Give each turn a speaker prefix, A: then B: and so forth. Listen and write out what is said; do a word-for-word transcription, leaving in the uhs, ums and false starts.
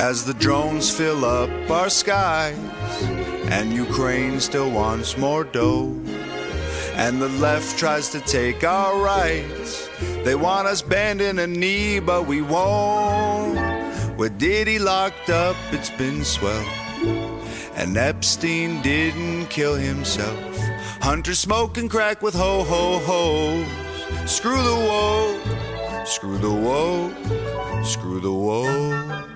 A: as the drones fill up our skies, and Ukraine still wants more dough, and the left tries to take our rights. They want us bending a knee, but we won't. With Diddy locked up, it's been swell, and Epstein didn't kill himself. Hunter smoking crack with ho-ho-hos. Screw the woke, screw the woke, screw the woke.